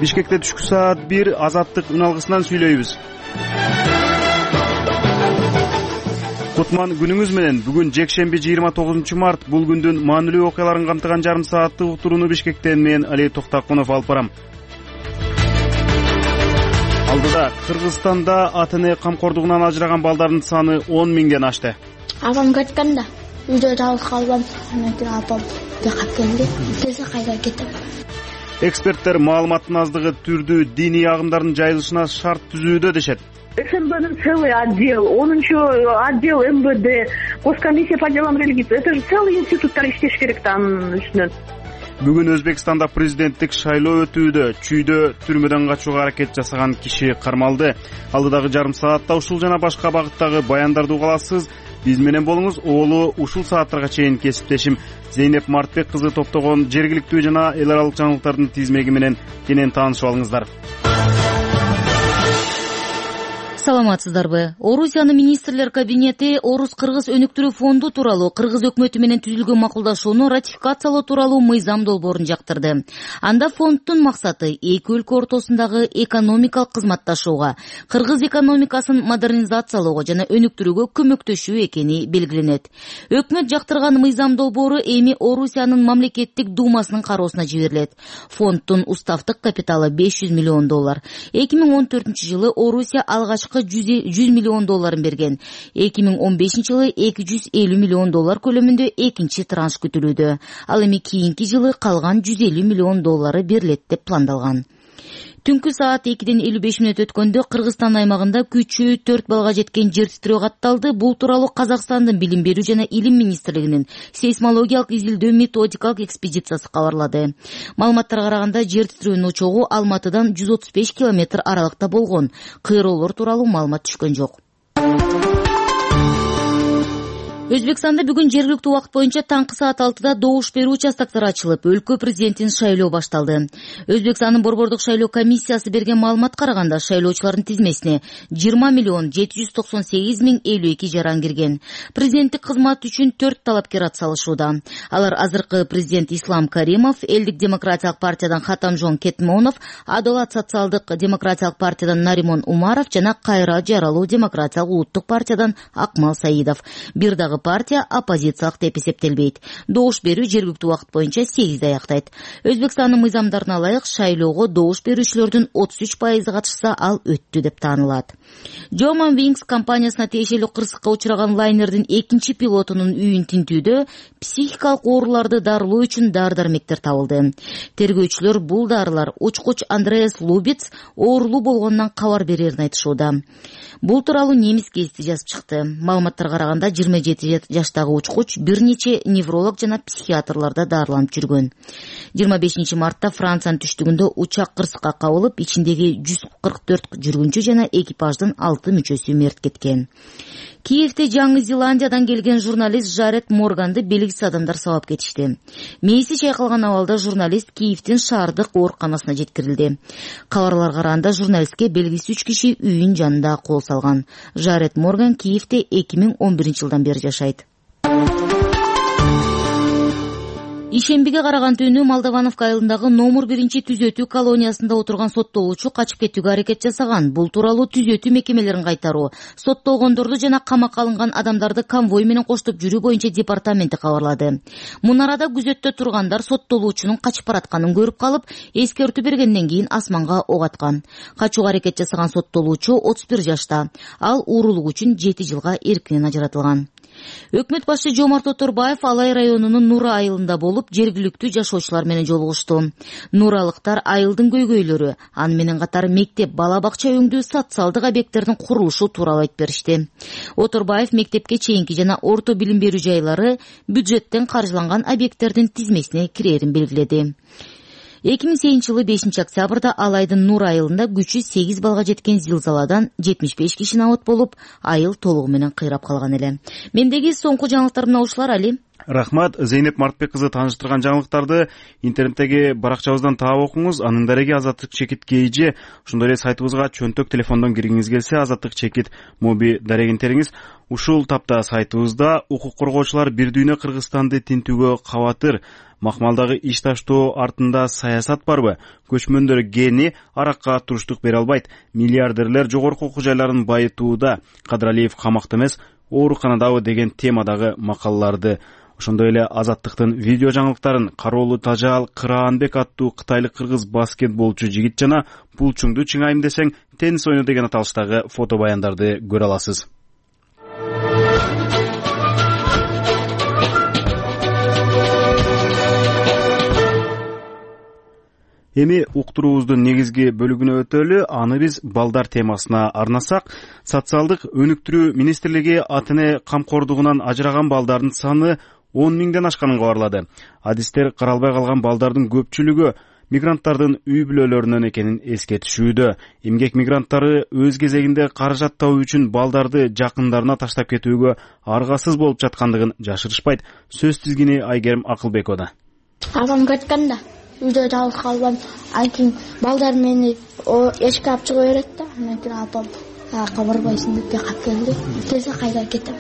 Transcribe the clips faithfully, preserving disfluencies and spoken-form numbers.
Бишкекте түшкү саат бир Азаттык үн алгысынан сүйлөйбүз. Кутман күнүңүз менен. Бүгүн жекшемби жыйырма тогузунчу март. Бул күндүн маанилүү окуяларын камтыган жарым сааттык уктурууну Бишкектен мен Али Токтакунов алып барам. Алдыда Кыргызстанда ата эне камкордугунан ажыраган балдардын саны он миңден ашты. Апам кеткен да, үйдө жалгыз калбам. Анан апам жакап келди. Тез кайда кетем. Эксперттер маалыматтын аздыгы түрдүү диний агымдардын жайылышына шарт түзүүдө дешет. СМБнын целый отдел, он еще отдел МВД, Госкомиссия по делам религии. Это же целый институттар иштеш керек да анын үстүнөн. Бүгүн Өзбекстанда президенттик шайлоо өтүүдө чүйдө түрмөдөн качууга аракет жасаган киши кармалды. Алдыдагы жарым саатта ушул жана башка багыттагы баяндарды угаласыз. Биз менен болуңуз. Оолу ушул сааттарга чейин кесиптешим Зейнеп Мартбек кызы топтогон жергиликтүү жана эл аралык жаңылыктардын тизмеги менен кенен таанышып алыңыздар. Саламатсыздарбы? Орусиянын министрлер кабинети Орус-Кыргыз өнүктүрүү фонду тууралуу Кыргыз өкмөтү менен түзүлгөн макулдашууну ратификациялоо тууралуу мыйзам долбоорун жактырды. Анда фонддун максаты эки өлкө ортосундагы экономикалык кызматташууга, Кыргыз экономикасын модернизациялоого жана өнүктүрүүгө көмөктөшүү экени белгиленет. Өкмөт жактырган мыйзам долбоору эми Орусиянын мамлекеттик думасынын кароосуна жиберилет. Фонддун уставдык капиталы беш жүз миллион доллар. эки миң он төртүнчү жылы Орусия алгач жүз миллион долларын берген. эки миң он бешинчи жылы эки жүз элүү миллион доллар көлөмүндө экинчи транш күтүлүүдө. Ал эми кийинки жылы калган жүз элүү миллион доллары берилет деп пландалган. Түнкү саат экиден элүү беш мүнөт өткөндө Кыргызстан аймагында күчү төрт балга жеткен жер титирөө катталды. Бул тууралуу Казакстандын билим берүү жана илим министрлигинин сейсмологиялык изилдөө методикалык экспедициясы кабарлады. Маалыматтарга караганда жер титирөөнүн очогу Алматыдан жүз отуз беш километр аралыкта болгон. Кыйроолор тууралуу маалымат түшкөн жок. Өзбекстанда бүгүн жергиликтүү убакыт боюнча таңкы саат алтыда добуш берүү участоктори ачылып, өлкө президентин шайлоо башталды. Өзбекстандын борбордук шайлоо комиссиясы берген маалыматка караганда шайлоочулардын тизмесине жыйырма миллион жети жүз токсон сегиз миң элүү эки жаран кирген. Президенттик кызмат үчүн төрт талапкер атсалышууда. Алар азыркы президент Ислам Каримов, Элдик демократиялык партиядан Хатамжон Кетмонов, Адалат социалдык демократиялык партиядан Наримон Умаров жана Кайра жаралуу демократиялык улуттук партиядан Акмал Саидов. Бир дагы партия оппозициялык деп эсептелбейт. Добуш берүү жергиликтүү убакыт боюнча сегизде аяктайт. Өзбекстандын мыйзамдарына ылайык шайлоого добуш берүүчүлөрдүн отуз үч пайызы катышса, ал өттү деп таанылат. German Wings компаниясына тиешелүү кырсыкка учураган лайнердин экинчи пилотунун үйүн тинтүүдө психикалык ооруларды дарылоо үчүн дары-дармектер табылды. Тергөөчүлөр бул дарылар учкуч Андреас Лубиц оорулуу болгонунан кабар берерин айтышууда. Бул тууралуу немис гезити жазып чыкты. Маалыматтарга караганда жыйырма жети жаштагы учкуч бир нече невролог жана психиатрларда дарыланып жүргөн. жыйырма бешинчи мартта Франциянын түштүгүндө учак кырсыкка кабылып, ичиндеги жүз кырк төрт жүргүнчү жана экипаждын алты мүчөсү мерт кеткен. Киевде Жаңы Зеландиядан келген журналист Жарет Морганды белгисиз адамдар сабап кетишти. Мээси чайкалган абалда журналист Киевдин шаардык ооруканасына жеткирилди. Кабарларга караганда журналистке белгисиз үч киши үйүнүн жанында кол салган. Жарет Морган Киевде эки миң он биринчи жылдан бери жашайт. Ишембиге караган түнү Молдовановка айылындагы номер биринчи түзөтүү колониясында отурган соттолуучу качып кетүүгө аракет жасаган. Бул тууралуу түзөтүү мекемелерин кайтаруу, соттолгондорду жана камакка алынган адамдарды конвой менен коштоп жүрүү боюнча департаменти кабарлады. Мунарада күзөттө тургандар соттолуучунун качып баратканын көрүп калып, эскертүү бергенден кийин асманга ок аткан. Качууга аракет жасаган соттолуучу отуз бир жашта. Ал уурулук үчүн жети жылга эркинен ажыратылган. Өкмөт башчы Жомарт Оторбаев Алай районунун Нура айылында болуп, жергиликтүү жашоочулар менен жолугушту. Нуралыктар айылдын көйгөйлөрү, аны менен катар мектеп, бала бакча өңдүү социалдык объекттердин курулушу тууралуу айтып беришти. Оторбаев мектепке чейинки жана орто билим берүү жайлары бюджеттен каржыланган объекттердин тизмесине кирерин белгиледи. эки миң сегизинчи жылы бешинчи октябрда Алайдын Нур айылында күчү сегиз балга жеткен зилзаладан жетимиш беш киши абат болуп, айыл толугу менен кыйрап калган эле. Мендеги соңку жаңылыктар мына ушулар, Али. Рахмат. Зейнеп Мартбек кызы тааныштырган жаңылыктарды интернеттеги баракчабыздан таап окуңуз. Анын дареги Азаттык чекит kg. Ошондой эле сайтыбызга чөнтөк телефондон киргиңиз келсе, Азаттык чекит моби дарегин териңиз. Ушул тапта сайтыбызда укук коргоочулар бир дүйнө Кыргызстанды тинтүүгө кабатыр. Макмалдагы иш таштоо артында саясат барбы? Көчмөндөр гени аракка туруштук бере албайт. Миллиардерлер жогорку окуу жайларын байытууда. Кадыралиев камакта эмес, ооруканадабы деген темадагы макалаларды. Ошондой эле Азаттыктын видео жаңылыктарын Кароолу Тажаал Кыраанбек аттуу кытайлык кыргыз баскетболчу жигит жана пулчуңду чыңайым десең теннис ойну деген аталыштагы фото баяндарды көрө аласыз. Эми уктуруубуздун негизги бөлүгүнө өтөлү. Аны биз балдар темасына арнасак, социалдык өнүктүрүү министрлиги ата-эне камкордугунан ажыраган балдардын саны он миңден ашканын кабарлады. Адистер каралбай калган балдардын көпчүлүгү мигранттардын үй бүлөлөрүнөн экенин эскертишүүдө. Эмгек мигранттары өз кезегинде каражат табуу үчүн балдарды жакындарына таштап кетүүгө аргасыз болуп жаткандыгын жашырышпайт. Сөз тизгини Айгерим Акылбековда. Апам кеткен да үйдө жалгыз калбам. Анткени балдар мени эшикке алып чыга берет да. Анан кийин апам кабарбайсың деп кап келди. Тез кайда кетем.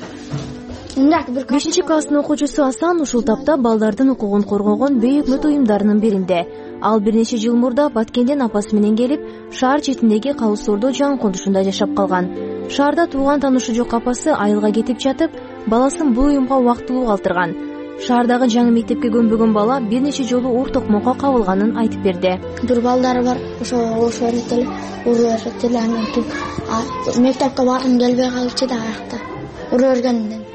бешинчи класстын окуучусу Асан ушул тапта балдардын укугун коргогон бейөкмөт уюмдарынын биринде. Ал бир нече жыл мурда Баткенден апасы менен келип, шаар четиндеги Калысоордо жаңы конушунда жашап калган. Шаарда тууган таанышы жок апасы айылга кетип жатып, баласын бул уюмга убактылуу калтырган. Шаардагы жаңы мектепке көнбөгөн бала бир нече жолу уур токмокко кабылганын айтып берди. Бир балдары бар, ошо ошо эле уурашат эле. Анан кийин мектепке баргым келбей калчу да аякта. Урөргөндөн.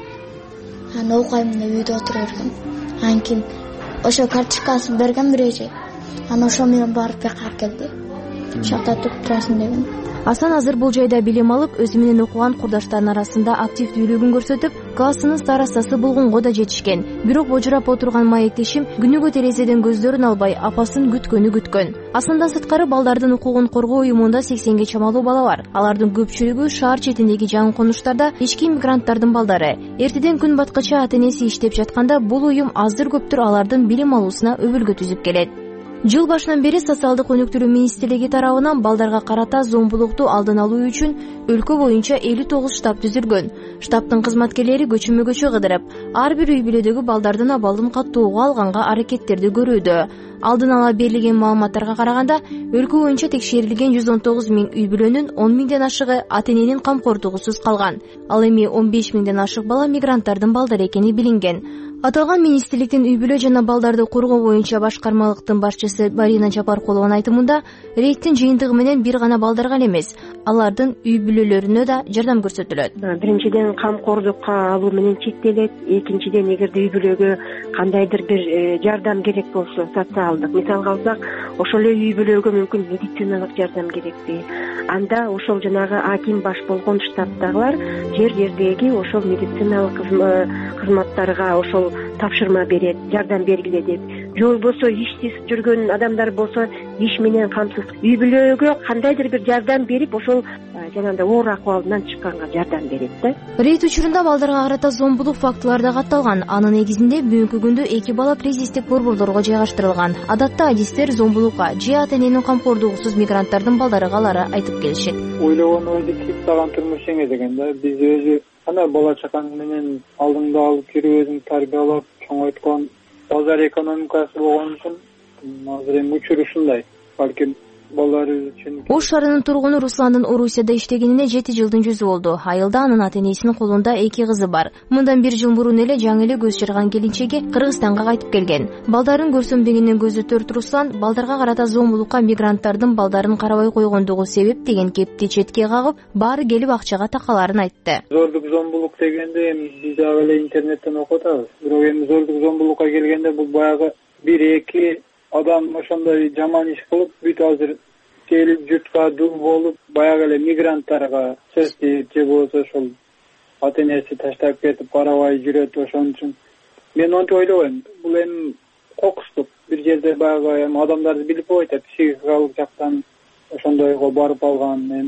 Анан окуйм деп үйдө отура бергем. Анан кийин ошо карточкасын берген бирөөчө. Анан ошо менен барып кап келди. Шакта туруп турасың деген. Асан азыр бул жайда билим алып, өзү менен окуган курдаштарынын арасында активдүүлүгүн көрсөтүп, классынын старостасы болгонго да жетишкен. Бирок божурап отурган маектешим күнүгө терезеден көздөрүн албай, апасын күткөнү күткөн. Асандан сырткары балдардын укугун коргоо уюмунда сексенге чамалуу бала бар. Алардын көпчүлүгү шаар четиндеги жаңы конуштарда ички мигранттардын балдары. Эртеден күн баткача ата-энеси иштеп жатканда бул уюм аздыр көптүр алардын билим алуусуна өбөлгө түзүп келет. Жыл башынан бери социалдык өнүктүрүү министрлиги тарабынан балдарга карата зомбулукту алдын алуу үчүн өлкө боюнча элүү тогуз штаб түзүлгөн. Штабтын кызматкерлери көчмө көчө кыдырып, ар бир үй бүлөдөгү балдардын абалын каттоого алганга аракеттерди көрүүдө. Алдын ала берилген маалыматтарга караганда, өлкө боюнча текшерилген жүз он тогуз миң үй бүлөнүн он миңден ашыгы ата-эненин камкордугусуз калган. Ал эми он беш миңден ашык бала мигранттардын балдары экени билинген. Аталган министрликтин үй бүлө жана балдарды коргоо боюнча башкармалыктын башчысы Марина Чапаркулованын айтымында, рейдтин жыйынтыгы менен бир гана балдарга эмес, алардын үй бүлөлөрүнө да жардам көрсөтүлөт. Биринчиден камкордукка алуу менен чектелет, экинчиден эгерде үй бүлөгө кандайдыр бир жардам керек болсо, социалдык, мисалга алсак, ошол эле үй бүлөгө мүмкүн медициналык жардам керекпи, анда ошол жанагы аким баш болгон штабтагылар жер жердеги ошол медициналык кызматтарга ошол тапшырма берет, жардам бергиле деп. Же болбосо ишсиз жүргөн адамдар болсо иш менен камсыз үй бүлөгө кандайдыр бир жардам берип, ошол жанагындай оор акыбалынан чыкканга жардам берет да. Рейд учурунда балдарга карата зомбулук фактылары да катталган. Анын негизинде бүгүнкү күндө эки бала кризистик борборлорго жайгаштырылган. Адатта адистер зомбулукка же ата-эненин камкордугусуз мигранттардын балдары калары айтып келишет. Ойлогон ойду тыптаган турмуш эңе деген да. Биз өзү ана бала чакаң менен алдыңда алып кирип өзүң тарбиялап чоңойткон базар экономикасы болгон үчүн азыр эми учур ушундай. Балким балдарыбыз үчүн. Ош шаарынын тургуну Русландын Орусияда иштегенине жети жылдын жүзү болду. Айылда анын ата-энесинин колунда эки кызы бар. Мындан бир жыл мурун эле жаңы эле көз чырган келинчеги Кыргызстанга кайтып келген. Балдарын көрсөмбегенден көзү төрт Руслан балдарга карата зомбулукка мигранттардын балдарын карабай койгондугу себеп деген кепти четке кагып, баары келип акчага такаларын айтты. Зордук зомбулук дегенде эми биз дагы эле интернеттен окуп атабыз. Бирок эми зордук зомбулукка келгенде бул баягы бир эки адам ошондой жаман иш кылып, бүт азыр келип журтка дуу болуп, баягы эле мигранттарга сөз тийип, же болбосо ошол ата-энеси таштап кетип карабай жүрөт. Ошон үчүн мен монтип ойлобойм. Бул эми кокустук. Бир жерде баягы эми адамдарды билип койт, психикалык жактан ошондойго барып алган. Эми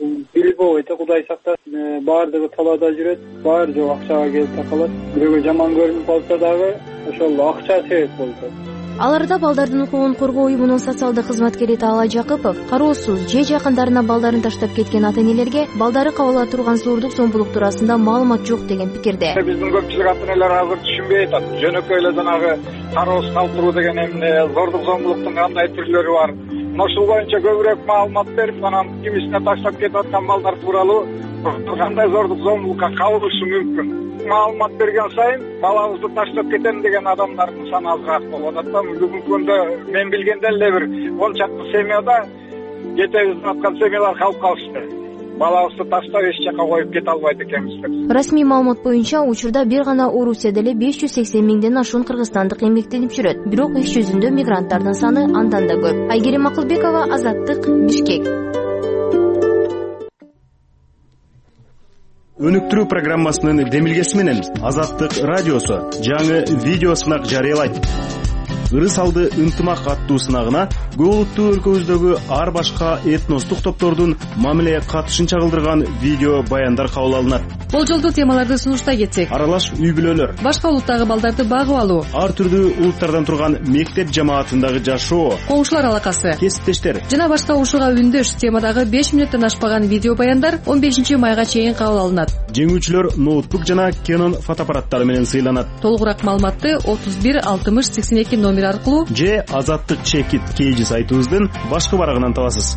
билип болбойт да, Кудай сактасын. Баардыгы талаада жүрөт, баары жок акчага келип такалат. Бирөөгө жаман көрүнүп калса дагы ошол акча себеп болуп атат. Аларда балдардын укугун коргоо уюмунун социалдык кызматкери Таала Жакыпов кароосуз же жакындарына балдарын таштап кеткен ата-энелерге балдары кабыла турган зоордук зомбулук туурасында маалымат жок деген пикирде. Биздин көпчүлүк ата-энелер азыр түшүнбөй атат. Жөнөкөй эле жанагы кароосуз калтыруу деген эмне, зоордук зомбулуктун кандай түрлөрү бар. Ошол боюнча көбүрөөк маалымат берип, анан кимисине таштап кетип аткан балдар тууралуу кандай зоордук зомбулукка кабылышы мүмкүн. Маалымат берген сайын балабызды таштап кетем деген адамдардын саны азыраак болуп атат да. Бүгүнкү күндө мен билгенде эле бир он чакты семьяда кетебиз деп аткан семьялар калып калышты. Балабызды таштап эч жака коюп кете албайт экенбиз деп. Расмий маалымат боюнча учурда бир гана Орусияда эле беш жүз сексен миңден ашуун кыргызстандык эмгектенип жүрөт. Бирок иш жүзүндө мигранттардын саны андан да көп. Айгерим Акылбекова, Азаттык, Бишкек. Өнүктүрүү программасынын демилгеси менен Азаттык радиосу жаңы видео сынак жарыялайт. Ырыс алды ынтымак аттуу сынагына көп улуттуу өлкөбүздөгү ар башка этностук топтордун мамиле катышын чагылдырган видео баяндар кабыл алынат. Болжолдуу темаларды сунуштай кетсек: аралаш үй бүлөлөр, башка улуттагы балдарды багып алуу, ар түрдүү улуттардан турган мектеп жамаатындагы жашоо, коңшулар алакасы, кесиптештер жана башка ушуга үндөш темадагы беш мүнөттөн ашпаган видео баяндар он бешинчи майга чейин кабыл алынат. Жеңүүчүлөр ноутбук жана Canon фотоаппараттары менен сыйланат. Толугураак маалыматты отуз бир алтымыш сексен эки номер аркылуу же Азаттык чекит кейжи сайтыбыздын башкы барагынан табасыз.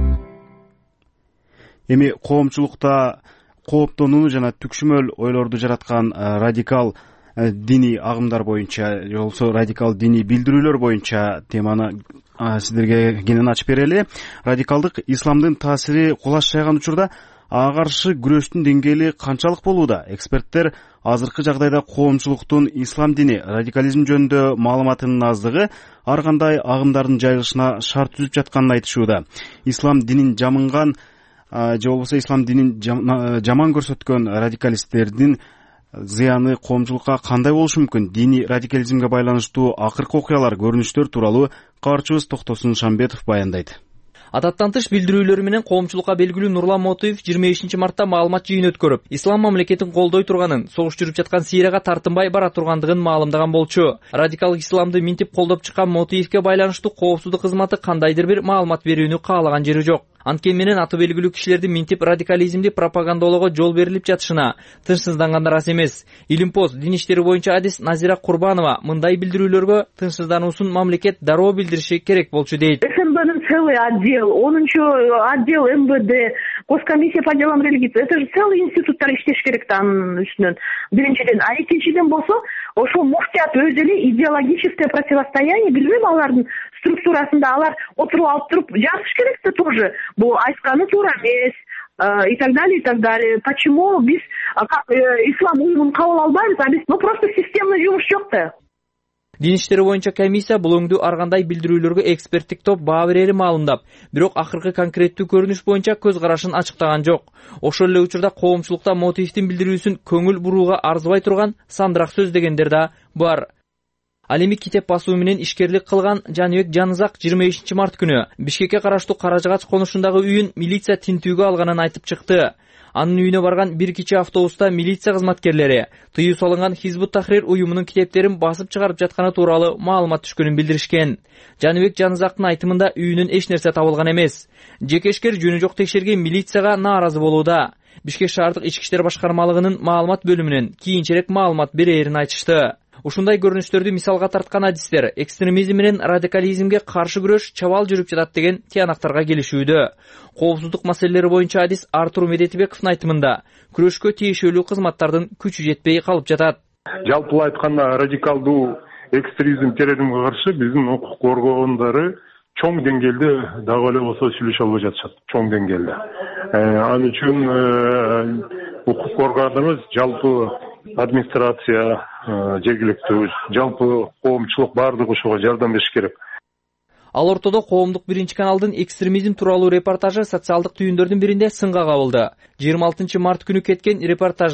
Эми коомчулукта кооптонуу жана түкшүмөл ойлорду жараткан радикал диний агымдар боюнча же болбосо радикал диний билдирүүлөр боюнча теманы сиздерге кенен ачып берели. Радикалдык исламдын таасири кулаш жайган учурда ага каршы күрөштүн деңгээли канчалык болууда? Эксперттер азыркы жагдайда коомчулуктун ислам дини радикализм жөнүндө маалыматынын аздыгы ар кандай агымдардын жайылышына шарт түзүп жатканын айтышууда. Ислам динин жамынган же болбосо ислам динин жаман көрсөткөн радикалисттердин зыяны коомчулукка кандай болушу мүмкүн? Диний радикализмге байланыштуу акыркы окуялар, көрүнүштөр тууралуу кабарчыбыз Токтосун Шамбетов баяндайт. Адаттан тыш билдирүүлөрү менен коомчулукка белгилүү Нурлан Мотуев жыйырма бешинчи мартта маалымат жыйын өткөрүп, ислам мамлекетин колдой турганын, согуш жүрүп жаткан Сирияга тартынбай бара тургандыгын маалымдаган болчу. Радикал исламды минтип колдоп чыккан Мотуевке байланыштуу коопсуздук кызматы кандайдыр бир маалымат берүүнү каалаган жери жок. Анткени менен аты белгилүү кишилерди минтип радикализмди пропагандалоого жол берилип жатышына тынчсызданган да рас эмес. Илимпост дин иштери боюнча адис Назира Курбанова мындай билдирүүлөргө тынчсыздануусун мамлекет дароо билдириши керек болчу дейт. СНБнын целый отдел, онунчу отдел МВД, Госкомиссия по делам религии, это же целый институттар иштеш керек да анын үстүнөн. Биринчиден, а экинчиден болсо, ошол муфтият өзү эле идеологическое противостояние, билбейм, алардын структурасында алар отуруп алып туруп жазыш керек да тоже. Бул айтканы туура эмес и так далее, и так далее. Почему биз ислам уюмун кабыл албайбыз, а биз ну просто системный жумуш жок да. Дин иштери боюнча комиссия бул өңдүү ар кандай билдирүүлөргө эксперттик топ баа берери маалымдап, бирок акыркы конкреттүү көрүнүш боюнча көз карашын ачыктаган жок. Ошол эле учурда коомчулукта Мотуевдин билдирүүсүн көңүл бурууга арзыбай турган сандырак сөз дегендер да бар. Ал эми китеп басуу менен ишкерлик кылган Жаныбек Жанызак жыйырма бешинчи март күнү Бишкекке караштуу Каражагач конушундагы үйүн милиция тинтүүгө алганын айтып чыкты. Анын үйүнө барган бир кичи автобуста милиция кызматкерлери тыюу салынган Хизбут Тахрир уюмунун китептерин басып чыгарып жатканы тууралуу маалымат түшкөнүн билдиришкен. Жаныбек Жанызактын айтымында үйүнөн эч нерсе табылган эмес. Жекешкер жөнү жок текшерген милицияга нааразы болууда. Бишкек шаардык ички иштер башкармалыгынын маалымат бөлүмүнөн кийинчерээк маалымат берерин айтышты. Ушундай көрүнүштөрдү мисалга тарткан адистер экстремизм менен радикализмге каршы күрөш чабал жүрүп жатат деген тыянактарга келишүүдө. Коопсуздук маселелери боюнча адис Артур Медетибековдун айтымында күрөшкө тиешелүү кызматтардын күчү жетпей калып жатат. Жалпылай айтканда радикалдуу экстремизм терроризмге каршы биздин укук коргоондору чоң деңгээлде дагы эле болсо сүйлөшө албай жатышат, чоң деңгээлде. Ал үчүн укук коргоондарыбыз жалпы администрация, жергиликтүү, жалпы коомчулук баардыгы ошого жардам бериш керек. Ал ортодо коомдук биринчи каналдын экстремизм тууралуу репортажы социалдык түйүндөрдүн биринде сынга кабылды. жыйырма алтынчы март күнү кеткен репортажда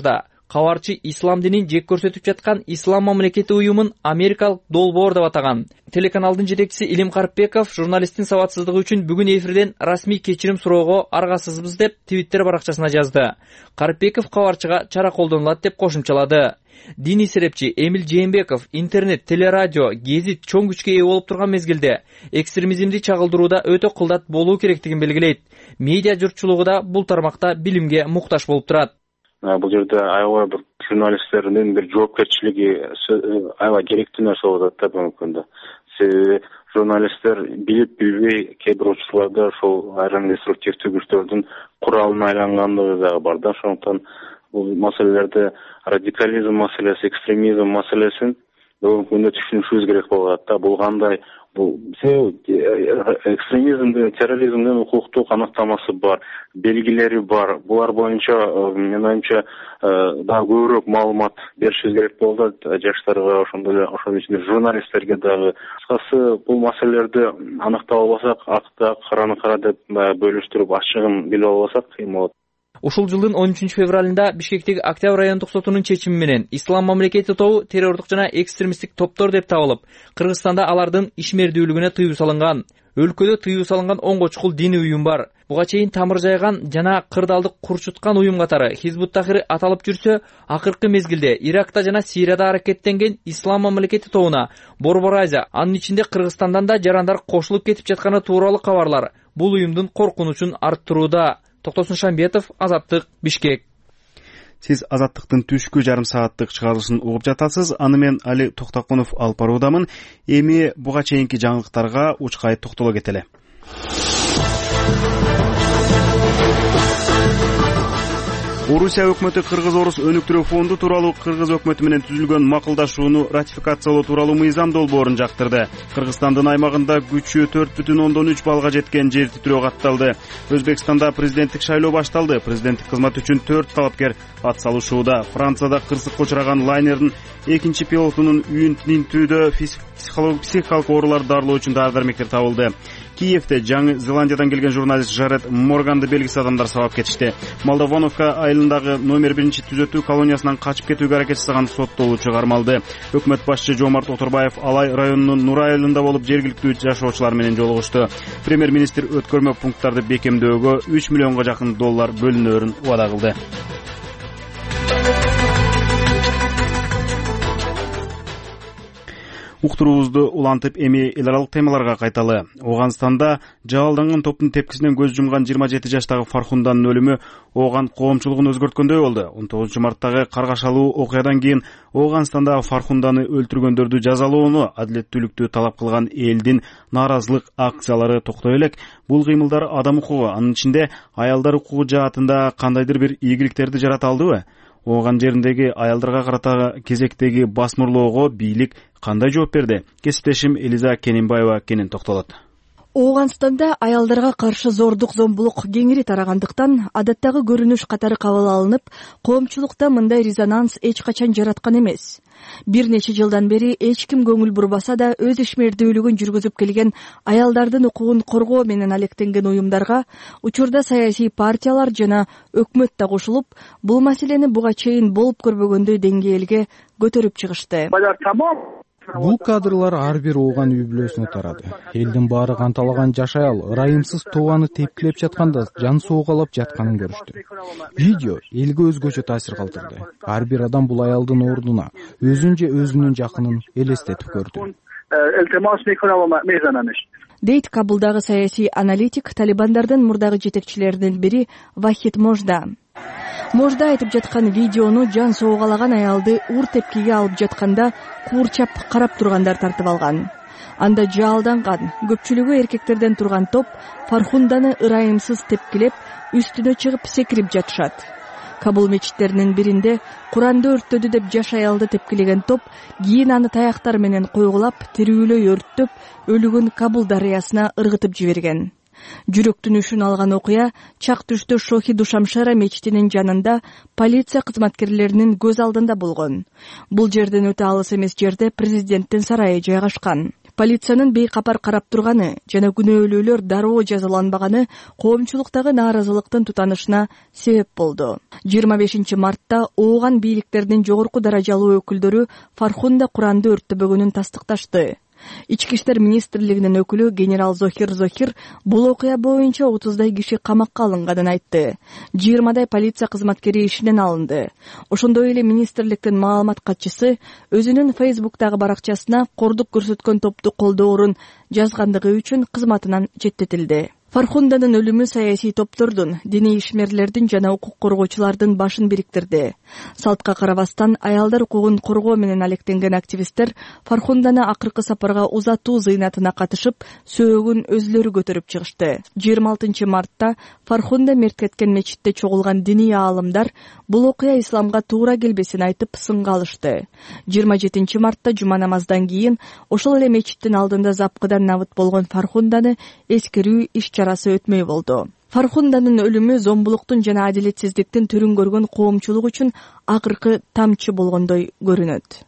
кабарчы ислам динин жек көрсөтүп жаткан ислам мамлекети уюмун америкалык долбоор деп атаган. Телеканалдын жетекчиси Илим Карипбеков журналисттин сабатсыздыгы үчүн бүгүн эфирден расмий кечирим суроого аргасызбыз деп Твиттер баракчасына жазды. Карипбеков кабарчыга чара колдонулат деп кошумчалады. Диний серепчи Эмил Жээнбеков интернет, телерадио, гезит чоң күчкө ээ болуп турган мезгилде экстремизмди чагылдырууда өтө кылдат болуу керектигин белгилейт. Медиа журтчулугу да бул тармакта билимге муктаж болуп турат. Бул жерде аябай бир журналисттердин бир жоопкерчилиги аябай керектүү нерсе болуп атат да мүмкүн да. Себеби журналисттер билип билбей кээ бир учурларда ошол айрым деструктивдүү күчтөрдүн куралына айлангандыгы дагы бар да. Ошондуктан бул маселелерде радикализм маселеси, экстремизм маселесин бүгүнкү күндө түшүнүшүбүз керек болуп атат да. Бул кандай? Бул экстремизмдин, терроризмдин укуктук аныктамасы бар, белгилери бар. Булар боюнча менин оюмча дагы көбүрөөк маалымат беришибиз керек болду жаштарга, ошондой эле ошонун ичинде журналисттерге дагы. Кыскасы бул маселелерди аныктап албасак, акты ак, караны кара деп бөлүштүрүп ачыгын билип албасак кыйын болот. Ушул жылдын он үчүнчү февралында Бишкектеги Октябрь райондук сотунун чечими менен ислам мамлекети тобу террордук жана экстремисттик топтор деп табылып, Кыргызстанда алардын ишмердүүлүгүнө тыюу салынган. Өлкөдө тыюу салынган онго чукул диний уюм бар. Буга чейин тамыр жайган жана кырдаалдык курчуткан уюм катары Хизбут Тахрир аталып жүрсө, акыркы мезгилде Иракта жана Сирияда аракеттенген ислам мамлекети тобуна Борбор Азия, анын ичинде Кыргызстандан да жарандар кошулуп кетип жатканы тууралуу кабарлар бул уюмдун коркунучун арттырууда. Токтосун Шамбетов, Азаттык, Бишкек. Сиз Азаттыктын түшкү жарым сааттык чыгарылышын угуп жатасыз. Аны мен Али Токтокунов алып баруудамын. Эми буга чейинки жаңылыктарга учкай токтоло кетели. Орусия өкмөтү Кыргыз-Орус өнүктүрүү фонду тууралуу Кыргыз өкмөтү менен түзүлгөн макулдашууну ратификациялоо тууралуу мыйзам долбоорун жактырды. Кыргызстандын аймагында күчү төрт бүтүн ондон үч баллга жеткен жер титирөө катталды. Өзбекстанда президенттик шайлоо башталды. Президенттик кызмат үчүн төрт талапкер ат салышууда. Францияда кырсыкка учураган лайнердин экинчи пилотунун үйүн тинтүүдө психикалык оорулар дарылоо үчүн дары-дармектер табылды. Киевде Жаңы Зеландиядан келген журналист Жарет Морганды белгисиз адамдар сабап кетишти. Молдовановка айылындагы номер биринчи түзөтүү колониясынан качып кетүүгө аракет жасаган соттолуучу кармалды. Өкмөт башчы Жомарт Оторбаев Алай районунун Нура айылында болуп жергиликтүү жашоочулар менен жолугушту. Премьер-министр өткөрмө пункттарды бекемдөөгө үч миллионго жакын доллар бөлүнөөрүн убада кылды. Уктуруубузду улантып эми эл аралык темаларга кайталы. Ооганстанда жабалданган топтун тепкисинен көз жумган жыйырма жети жаштагы Фархунданын өлүмү Ооган коомчулугун өзгөрткөндөй болду. он тогузунчу марттагы каргашалуу окуядан кийин Ооганстанда Фархунданы өлтүргөндөрдү жазалоону адилеттүүлүктү талап кылган элдин нааразылык акциялары токтой элек. Бул кыймылдар адам укугу, анын ичинде аялдар укугу жаатында кандайдыр бир ийгиликтерди жарата алдыбы? Ооган жериндеги аялдарга карата кезектеги басмырлоого бийлик кандай жооп берди? Кесиптешим Элиза Кененбаева кенен токтолот. Ооганстанда аялдарга каршы зордук зомбулук кеңири тарагандыктан адаттагы көрүнүш катары кабыл алынып, коомчулукта мындай резонанс эч качан жараткан эмес. Бир нече жылдан бери эч ким көңүл бурбаса да өз ишмердүүлүгүн жүргүзүп келген аялдардын укугун коргоо менен алектенген уюмдарга учурда саясий партиялар жана өкмөт да кошулуп, бул маселени буга чейин болуп көрбөгөндөй деңгээлге көтөрүп чыгышты. Бул кадрлар ар бир ооган үй бүлөсүнө тарады. Элдин баары канталаган жаш аял ырайымсыз тообаны тепкилеп жатканда жан соогалап жатканын көрүштү. Видео элге өзгөчө таасир калтырды. Ар бир адам бул аялдын ордуна өзүн же өзүнүн жакынын элестетип көрдү. Дейт Кабулдагы саясий аналитик, талибандардын мурдагы жетекчилеринин бири Вахид Можда. Можда айтып жаткан видеону жан соогалаган аялды ур тепкиге алып жатканда куурчап карап тургандар тартып алган. Анда жаалданган, көпчүлүгү эркектерден турган топ Фархунданы ырайымсыз тепкилеп, үстүнө чыгып секирип жатышат. Кабул мечиттеринин биринде Куранды өрттөдү деп жаш аялды тепкилеген топ кийин аны таяктар менен койгулап, тирүүлөй өрттөп, өлүгүн Кабул дарыясына ыргытып жиберген. Жүрөктүн үшүн алган окуя Чак түштө Шохи Душамшара мечитинин жанында полиция кызматкерлеринин көз алдында болгон. Бул жерден өтө алыс эмес жерде президенттин сарайы жайгашкан. Полициянын бейкапар карап турганы жана күнөөлүүлөр дароо жазаланбаганы коомчулуктагы нааразылыктын тутанышына себеп болду. жыйырма бешинчи мартта ооган бийликтердин жогорку даражалуу өкүлдөрү Фархунда Куранды өрттөбөгөнүн тастыкташты. Ички иштер министрлигинин өкүлү генерал Зохир Зохир бул окуя боюнча отуздай киши камакка алынганын айтты. жыйырмадай полиция кызматкери ишинен алынды. Ошондой эле министрликтин маалымат катчысы өзүнүн Фейсбуктагы баракчасына кордук көрсөткөн топту колдоорун жазгандыгы үчүн кызматынан четтетилди. Фархунданын өлүмү саясий топтордун, диний ишмерлердин жана укук коргоочулардын башын бириктирди. Салтка карабастан аялдар укугун коргоо менен алектенген активисттер Фархунданы акыркы сапарга узатуу зыйнатына катышып, сөөгүн өзүлөрү көтөрүп чыгышты. жыйырма алтынчы мартта Фархунда мерт кеткен мечитте чогулган диний аалымдар бул окуя исламга туура келбесин айтып сынга алышты. жыйырма жетинчи мартта жума намаздан кийин ошол эле мечиттин алдында запкыдан набыт болгон Фархунданы эскерүү иш чарасы өтмөй болду. Фархунданын өлүмү зомбулуктун жана адилетсиздиктин түрүн көргөн коомчулук үчүн акыркы тамчы болгондой көрүнөт.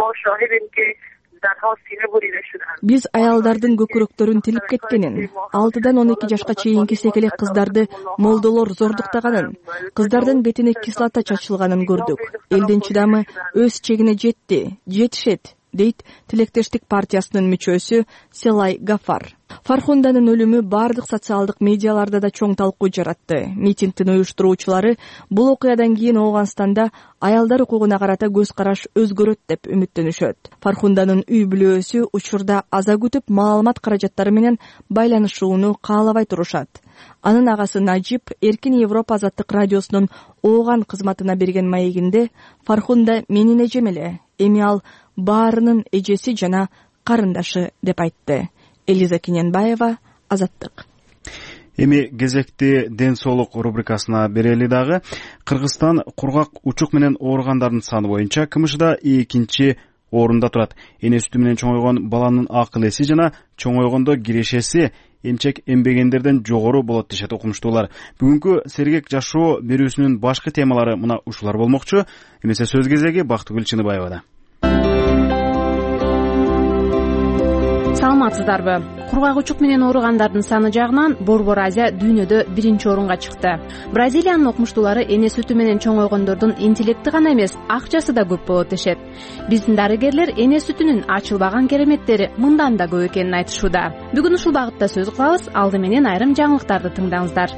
Биз аялдардын көкүрөктөрүн тилип кеткенин, алтыдан он эки жашка чейинки секелек кыздарды молдолор зордуктаганын, кыздардын бетине кислота чачылганын көрдүк. Элдин чыдамы өз чегине жетти, жетишет, дейт Тилектештик партиясынын мүчөсү Селай Гафар. Фархунданын өлүмү бардык социалдык медиаларда да чоң талкуу жаратты. Митингдин уюштуруучулары бул окуядан кийин Ооганстанда аялдар укугуна карата көз караш өзгөрөт деп үмүттөнүшөт. Фархунданын үй бүлөөсү учурда аза күтүп маалымат каражаттары менен байланышууну каалабай турушат. Анын агасы Нажип Эркин Европа азаттык радиосунун Ооган кызматына берген маегинде Фархунда менин эжем эле, эми ал баарынын эжеси жана карындашы деп айтты. Элиза Кененбаева, Азаттык. Эми кезекти ден соолук рубрикасына берели дагы. Кыргызстан кургак учук менен ооругандардын саны боюнча КМШда экинчи орунда турат. Эне сүтү менен чоңойгон баланын акыл эси жана чоңойгондо кирешеси эмчек эмбегендерден жогору болот дешет окумуштуулар. Бүгүнкү сергек жашоо берүүсүнүн башкы темалары мына ушулар болмокчу. Эмесе сөз кезеги Бактыгүл Чыныбаевада. Саламатсыздарбы? Кургак учук менен ооругандардын саны жагынан Борбор Азия дүйнөдө биринчи орунга чыкты. Бразилиянын окумуштуулары эне сүтү менен чоңойгондордун интеллекти гана эмес, акчасы да көп болот дешет. Биздин дарыгерлер эне сүтүнүн ачылбаган кереметтери мындан да көп экенин айтышууда. Бүгүн ушул багытта сөз кылабыз. Алды менен айрым жаңылыктарды тыңдаңыздар.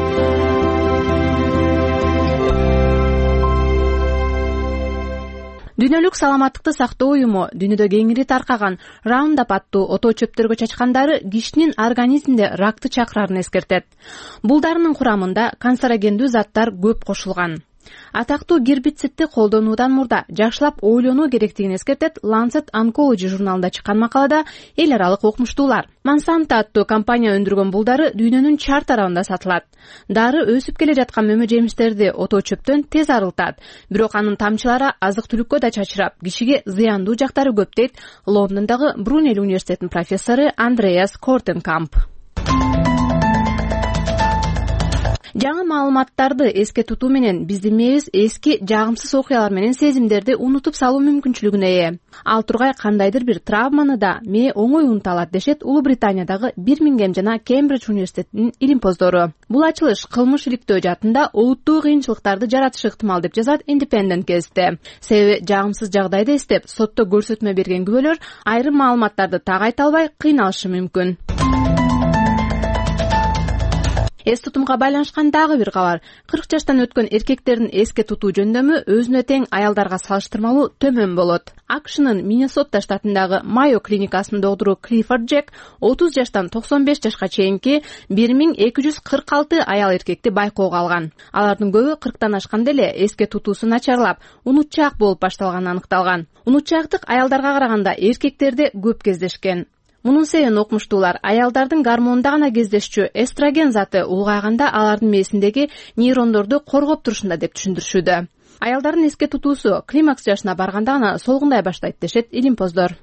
Дүйнөлүк саламаттыкты сактоо уюму дүйнөдө кеңири таркаган Roundup аттуу ото чөптөргө чачкандары кишинин организминде ракты чакырарын эскертет. Бул дарынын курамында канцерогендүү заттар көп кошулган. Атактуу гербицидти колдонуудан мурда жакшылап ойлонуу керектигин эскертет Lancet Oncology журналында чыккан макалада эл аралык окумуштуулар. Monsanto аттуу компания өндүргөн бул дары дүйнөнүн чар тарабында сатылат. Дары өсүп келе жаткан мөмө жемиштерди ото чөптөн тез арылтат. Бирок анын тамчылары азык-түлүккө да чачырап, кишиге зыяндуу жактары көп дейт Лондондогу Брунель университетинин профессору Андреас Кортенкамп. Жаңы маалыматтарды эске тутуу менен биздин мээбиз эски жагымсыз окуялар менен сезимдерди унутуп салуу мүмкүнчүлүгүнө ээ. Ал тургай кандайдыр бир травманы да мээ оңой унута алат дешет Улуу Британиядагы Бирмингем жана Кембридж университетинин илимпоздору. Бул ачылыш кылмыш иликтөө жаатында олуттуу кыйынчылыктарды жаратышы ыктымал деп жазат Independent гезити. Себеби жагымсыз жагдайды эстеп, сотто көрсөтмө берген күбөлөр айрым маалыматтарды так айта албай кыйналышы мүмкүн. Эс тутумга байланышкан дагы бир кабар. кырк жаштан өткөн эркектердин эске тутуу жөндөмү өзүнө тең аялдарга салыштырмалуу төмөн болот. АКШнын Миннесота штатындагы Майо клиникасынын доктору Клиффорд Джек отуз жаштан токсон беш жашка чейинки бир миң эки жүз кырк алты аял эркекти байкоого алган. Алардын көбү кырктан ашканда эле эске тутуусу начарлап, унутчаак болуп башталганы аныкталган. Унутчаактык аялдарга караганда эркектерде көп кездешкен. Мунун себебин окумуштуулар аялдардын гормонунда гана кездешчү эстроген заты улгайганда алардын мээсиндеги нейрондорду коргоп турушунда деп түшүндүрүшүүдө. Аялдардын эске тутуусу климакс жашына барганда гана солгундай баштайт дешет илимпоздор.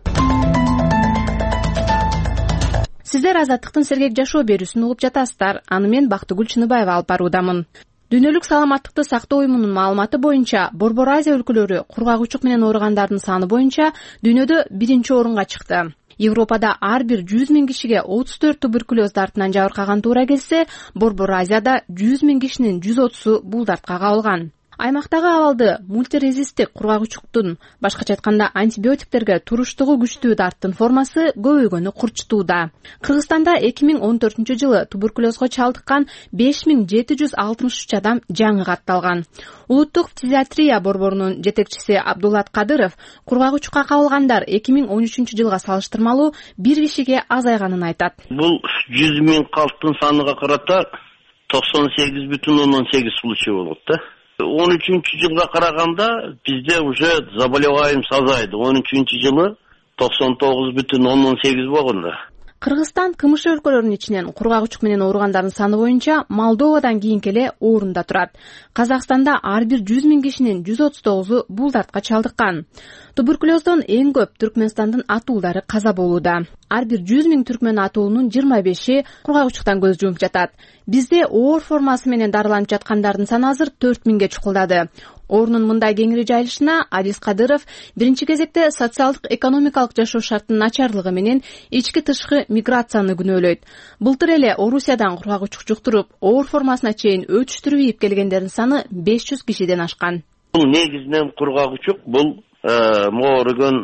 Сиздер Азаттыктын сергек жашоо берүүсүн угуп жатасыздар. Аны мен Бактыгүл Чыныбаева алып баруудамын. Дүйнөлүк саламаттыкты сактоо уюмунун маалыматы боюнча Борбор Азия өлкөлөрү кургак учук менен ооругандардын саны боюнча дүйнөдө биринчи орунга чыкты. Европада ар бир жүз миң кишиге отуз төрт туберкулез дартынан жабыркаган туура келсе, Борбор Азияда жүз миң кишинин жүз отузу бул дартка кабылган. Аймактагы абалды мультирезисттик кургагучтуктун, башкача айтканда антибиотиктерге туруштугу күчтүү дарттын формасы көбөйгөнү курчутууда. Кыргызстанда эки миң он төртүнчү жылы туберкулезго чалдыккан беш миң жети жүз алтымыш үч адам жаңы катталган. Улуттук фтизиатрия борборунун жетекчиси Абдуллат Кадыров кургагучка кабылгандар эки миң он үчүнчү жылга салыштырмалуу бир кишиге азайганын айтат. Бул жүз миң калктын саныга карата токсон сегиз бүтүн ондон сегиз случай болот да. он үчүнчү жылга караганда бизде уже заболеваемость азайды. он үчүнчү жылы токсон тогуз бүтүн ондон сегиз болгон да. Кыргызстан КМШ өлкөлөрүнүн ичинен кургагучук менен ооругандардын саны боюнча Молдовадан кийинки эле орунда турат. Казакстанда ар бир жүз миң кишинин жүз отуз тогузу бул дартка чалдыккан. Туберкулездон эң көп Түркмөнстандын атуулдары каза болууда. Ар бир жүз миң түркмөн атуулунун жыйырма беши кургагучуктан көз жумуп жатат. Бизде оор формасы менен дарыланып жаткандардын саны азыр төрт миңге чукулдады. Орунун мындай кеңири жайылышына Адис Кадыров биринчи кезекте социалдык экономикалык жашоо шарттын начарлыгы менен ички тышкы миграцияны күнөөлөйт. Былтыр эле Орусиядан кургагучук жуктуруп, оор формасына чейин өчүштүрүп ийип келгендердин саны беш жүз кишиден ашкан. Бул негизинен кургагучук бул моорогон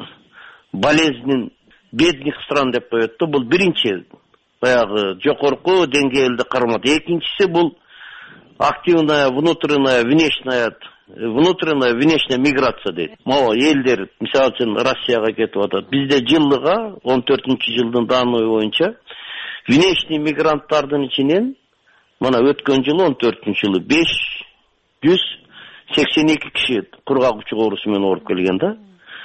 болезнин бедных стран деп коет да. Бул биринчи баягы жогорку деңгээлде кармат. Экинчиси бул активная внутренняя внешняя внутренняя внешняя миграция дейт. Могу элдер мисалы үчүн Россияга кетип атат. Бизде жылдыга он төртүнчү жылдын данный боюнча внешний мигранттардын ичинен мына өткөн жылы он төртүнчү жылы беш жүз сексен эки киши кургагучук оорусу менен ооруп келген да.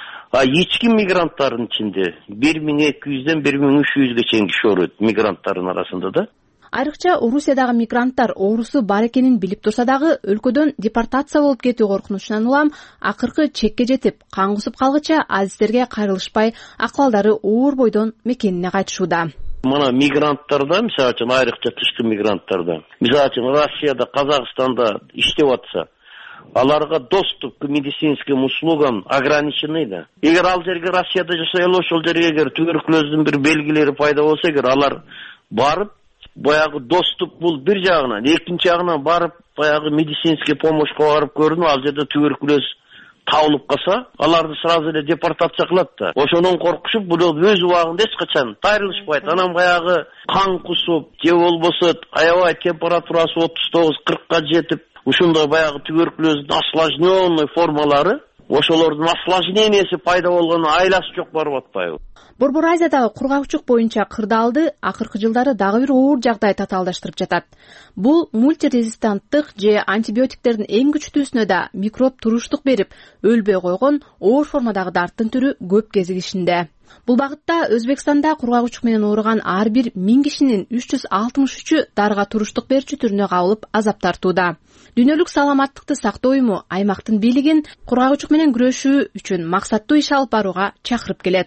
А ички мигранттардын ичинде бир миң эки жүздөн бир миң үч жүзгө чейин киши ооруйт мигранттардын арасында да. Айрыкча Орусиядагы мигранттар оорусу бар экенин билип турса дагы өлкөдөн депортация болуп кетүү коркунучунан улам акыркы чекке жетип, кан кусуп калгыча адистерге кайрылышпай, акыбалдары оор бойдон мекенине кайтышууда. Мына мигранттарда, мисалы үчүн айрыкча тышкы мигранттарда, мисалы үчүн Россияда, Казакстанда иштеп атса, аларга доступ к медицинским услугам ограниченный да. Эгер ал жерге Россияда жашай алып, ошол жерге эгер туберкулездин бир белгилери пайда болсо, эгер алар барып баягы доступ бул бир жагынан, экинчи жагынан барып баягы медицинский помощько барып көрүнүп, ал жерде туберкулез табылып калса, аларды сразу эле депортация кылат да. Ошондон коркушуп, бул өз убагында эч качан тайрылышпайт. Анан баягы кан кусуп, же болбосо аябай температурасы отуз тогуз кыркка жетип, ушундай баягы туберкулездин осложненный формалары, ошолордун осложненияси пайда болгону айласы жок барып атпайбы? Борбор Азиядагы кургагучук боюнча кырдаалды акыркы жылдары дагы бир оор жагдай татаалдаштырып жатат. Бул мультирезистанттык же антибиотиктердин эң күчтүүсүнө да микроб туруштук берип, өлбөй койгон оор формадагы дарттын түрү көп кезигишинде. Бул багытта Өзбекстанда кургагучук менен ооруган ар бир миң кишинин үч жүз алтымыш үчү дарыга туруштук берүүчү түрүнө кабылып азап тартууда. Дүйнөлүк саламаттыкты сактоо уюму аймактын бийлигин кургагучук менен күрөшүү үчүн максаттуу иш алып барууга чакырып келет.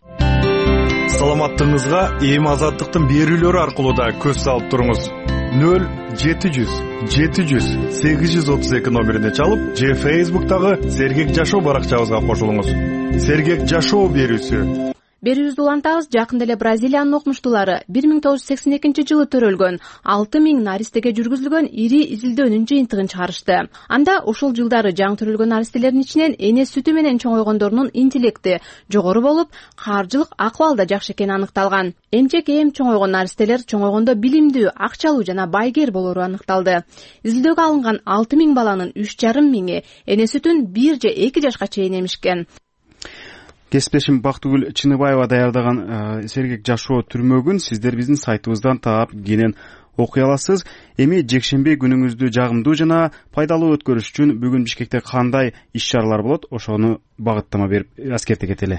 Саламаттыгыңызга эми азаттыктын берүүлөрү аркылуу да көз салып туруңуз. нөл жети жүз жети жүз сегиз жүз отуз эки номерине чалып, же Facebook'тагы Сергек жашоо баракчабызга кошулуңуз. Сергек жашоо берүүсү. Берүүбүздү улантабыз. Жакында эле Бразилиянын окумуштуулары бир миң тогуз жүз сексен экинчи жылы төрөлгөн алты миң наристеге жүргүзүлгөн ири изилдөөнүн жыйынтыгын чыгарышты. Анда ошол жылдары жаңы төрөлгөн наристелердин ичинен эне сүтү менен чоңойгондордун интеллекти жогору болуп, каржылык акыбалы да жакшы экени аныкталган. Эмчек эм чоңойгон наристелер чоңойгондо билимдүү, акчалуу жана байгер болору аныкталды. Изилдөөгө алынган алты миң баланын үч жарым миңи эне сүтүн бир же эки жашка чейин эмишкен. Кесиптешим Бактыгүл Чыныбаева даярдаган Сергек жашоо түрмөгүн сиздер биздин сайтыбыздан таап кенен окуй аласыз. Эми жекшемби күнүңүздү жагымдуу жана пайдалуу өткөрүш үчүн бүгүн Бишкекте кандай иш-чаралар болот, ошону багыттама берип аскерте кетели.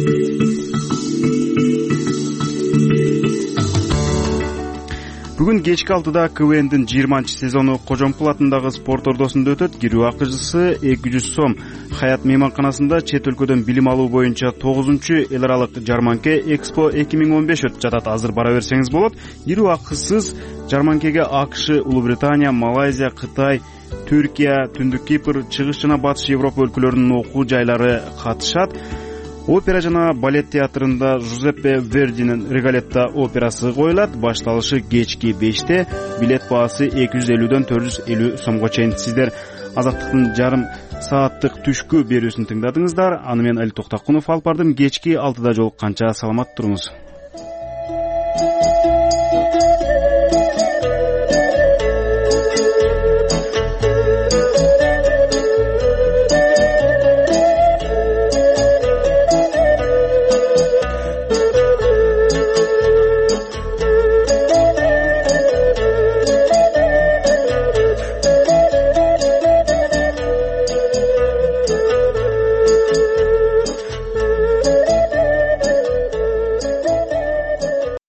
Бүгүн кечки алтыда КВНдин жыйырманчы сезону Кожомкул атындагы спорт ордосунда өтөт. Кирүү акчысы эки жүз сом. Хаят мейманканасында чет өлкөдөн билим алуу боюнча тогузунчу эл аралык жарманке Экспо эки миң он беш өтүп жатат. Азыр бара берсеңиз болот. Кирүү акысыз жарманкеге АКШ, Улуу Британия, Малайзия, Кытай, Түркия, Түндүк Кипр, Чыгыш жана Батыш Европа өлкөлөрүнүн окуу жайлары катышат. Опера жана балет театрында Жузеппе Вердинин Регалетта операсы коюлат. Башталышы кечки беште. Билет баасы эки жүз элүүдөн төрт жүз элүү сомго чейин. Сиздер Азаттыктын жарым сааттык түшкү берүүсүн тыңдадыңыздар. Аны мен Али Токтокунов алып бардым. Кечки алтыда жолукканча саламат туруңуз.